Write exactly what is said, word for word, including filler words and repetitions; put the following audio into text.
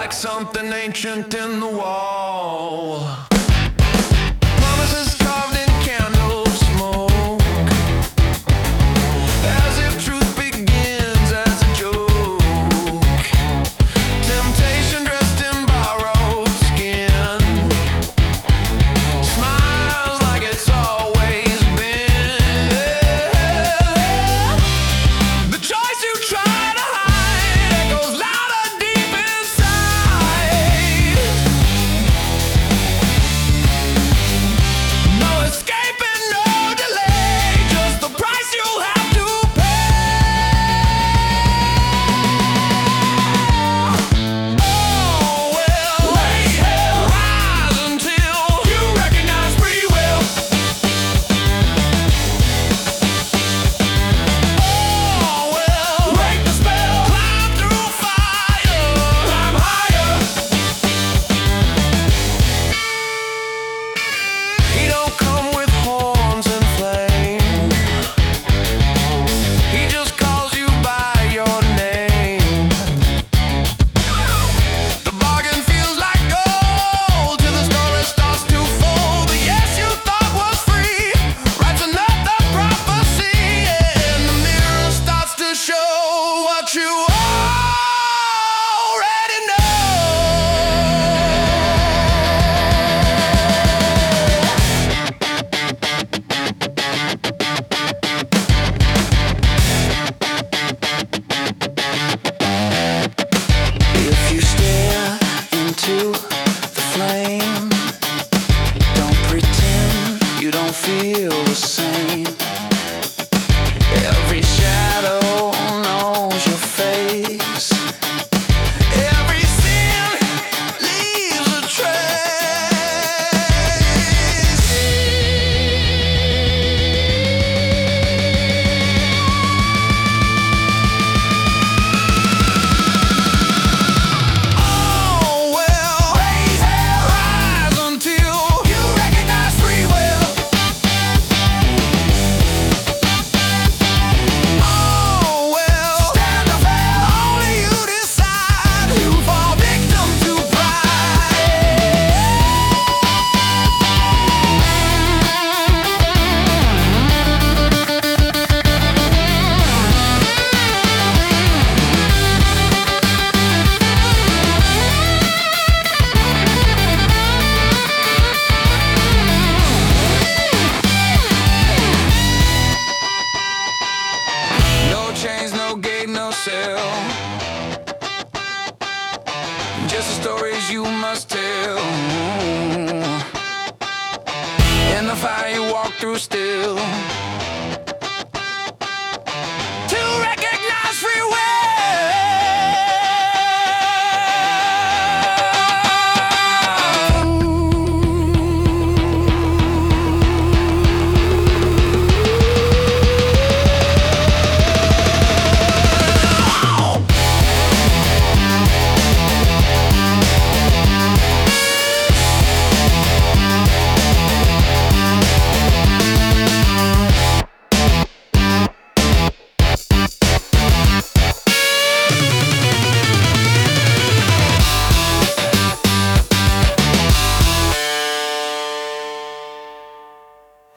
like something ancient in the wall. Promises carved in candle smoke, as if truth begins as a joke. Temptation dressed in borrowed skin, smiles like it's always been. The choice you try to hide echoes louder deep inside. No escaping, no delay, just the price you'll have to pay. Oh well, wait, rise until you recognize free will. Oh well, break the spell, climb through fire, climb higher. He don't come with horns and flame. He just calls you by your name. The bargain feels like gold till the story starts to fold. The yes you thought was free writes another prophecy, and the mirror starts to show what you already know. If you stare into the flame, don't pretend you don't feel the same. Every shadow knows your face. Every sin leaves a trace. Oh well, rise until you recognize free will. Oh well, stand or fail, only you decide. You fall victim to no chains, no gate, no cell. Just the stories you must tell. In the fire you walk through still.